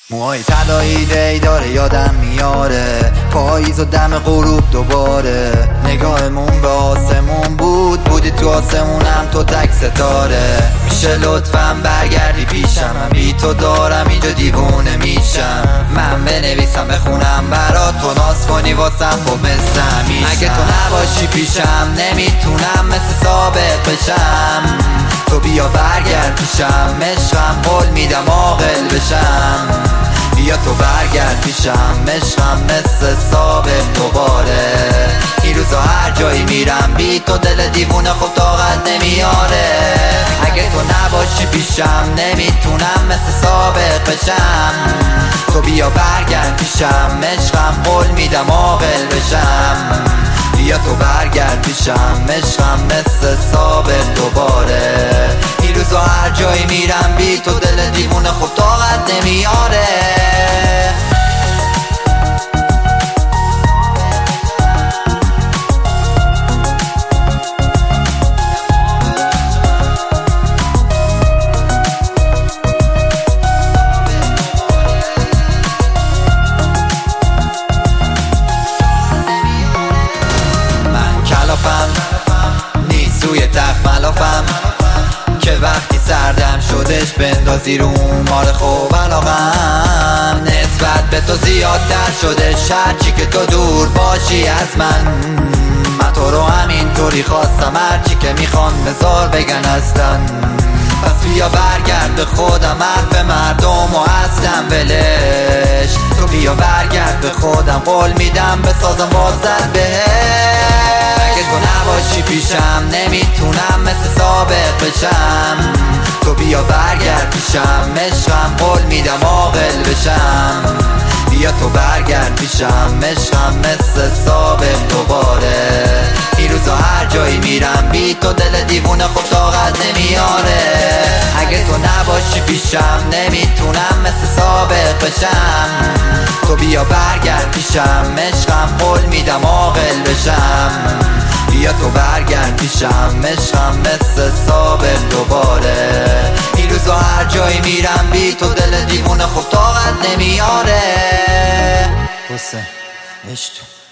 موهای طلایی دی داره یادم میاره پاییز و دم غروب دوباره نگاهمون به آسمون بودی تو آسمونم تو تک ستاره میشه لطفاً برگردی پیشم من بی تو دارم اینجا دیوونه میشم من بنویسم بخونم برات تو ناز کنی واسم خب مثل همیشم اگه تو نباشی پیشم نمیتونم مثل سابق بشم تو بیا برگرد پیشم عشقم قول میدم عاقل بشم بیا تو برگرد پیشم عشقم مثل سابق دوباره این روزا هر جایی میرم بی تو دل دیوونه خب طاقت نمیاره اگه تو نباشی پیشم نمیتونم مثل سابق بشم تو بیا برگرد پیشم عشقم قول میدم عاقل بشم بیا تو برگرد پیشم عشقم مثل سابق دوباره این روزا هر جایی میرم بی تو دل دیوونه خب طاقت نمیاره نیست روی تخت ملافم که وقتی سردم شدش بندازی رو مال خوب علاقم نسبت به تو زیادتر شدش هرچی که تو دور باشی از من تو رو همینطوری خواستم هرچی که میخوان بذار بگن هستن پس بیا برگرد به خودم حرف مردم و هستم ولش تو بیا برگرد به خودم قول میدم بسازم بازت بهش اگه تو نباشی پیشم نمیتونم مثل سابق بشم تو بیا برگرد پیشم عشقم قول میدم عاقل بشم بیا تو برگرد پیشم عشقم مثل سابق دوباره این روزا هر جایی میرم بی تو دل دیوونه خب طاقت نمیاره اگه تو نباشی پیشم نمیتونم مثل سابق بشم تو بیا برگرد پیشم عشقم قول میدم عاقل بشم بیا تو برگرد پیشم عشقم مثل سابق دوباره این روزا هر جایی میرم بی تو دل دیوونه خب طاقت نمیاره حسین عشق تو